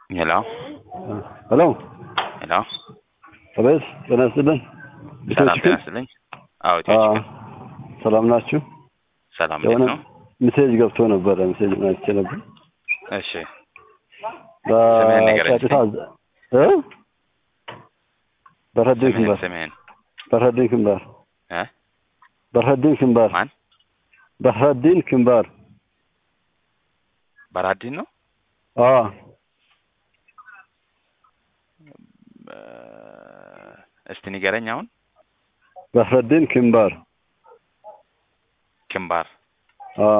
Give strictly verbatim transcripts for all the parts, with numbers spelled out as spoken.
Hello? Hello? Hello? አቤት ጤና ይስጥልኝ። ሰላም ጤና ይስጥልኝ። አዎ ኢትዮ ቺክን ሰላም ናችሁ? ሰላም እንዴት ነው? ሜሴጅ ገብቶ ነበር ሜሴጅ ማይቼ ነበር። እሺ ስምህን ንገረኝ እስኪ። እ በረድን ስምህን ክንባር ስምህን በረድን ክንባር እ በረድን ክንባር ማን? በረድን ክንባር በራዲን ነው? አዎ እስቲ ንገረኝ አሁን። በረድን ክንባር ክንባር አዎ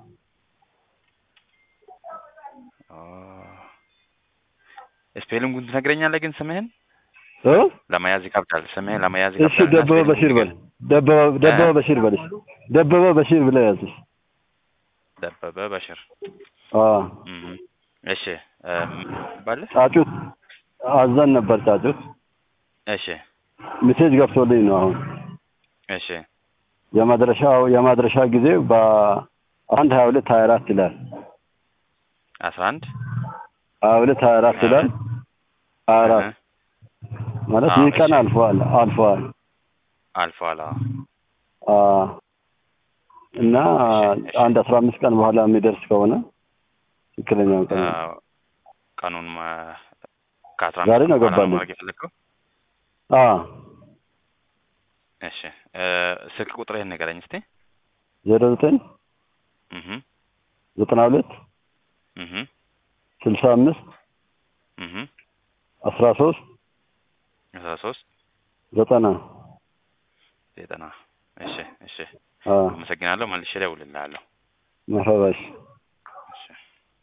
ስፔሊንጉን ትነግረኛለህ ግን ስምህን? እ ለመያዝ ይከብዳል። ስምህን ለመያዝ እሺ ይከብዳል። ደበበ በሽር በል ደበበ ደበበ በሽር በል ደበበ በሽር ብለህ ያዝ። ደበበ በሽር አዎ እሺ ባለ ጫጩት አዘን ነበር ጫጩት። እሺ ሜሴጅ ገብቶልኝ ነው አሁን። እሺ የማድረሻው የማድረሻ ጊዜ በአንድ ሀያ ሁለት ሀያ አራት ይላል። አስራ አንድ ሀያ ሁለት ሀያ አራት ይላል። ሀያ አራት ማለት ይህ ቀን አልፏል አልፏል አልፏል። አዎ እና አንድ አስራ አምስት ቀን በኋላ የሚደርስ ከሆነ ትክክለኛው ቀን ቀኑን ከአስራ ዛሬ አምስት ነው ቀን ገባልኝ። ማድረግ የፈለግከው? አዎ እሺ ስልክ ቁጥርህን ንገረኝ እስቲ። ዜሮ ዘጠኝ እህ ዘጠና ሁለት እህ ስልሳ አምስት እህ አስራ ሶስት አስራ ሶስት ዘጠና ዘጠና እሺ እሺ አዎ አመሰግናለሁ። መልሼ እደውልልሃለሁ። መርሀባ እሺ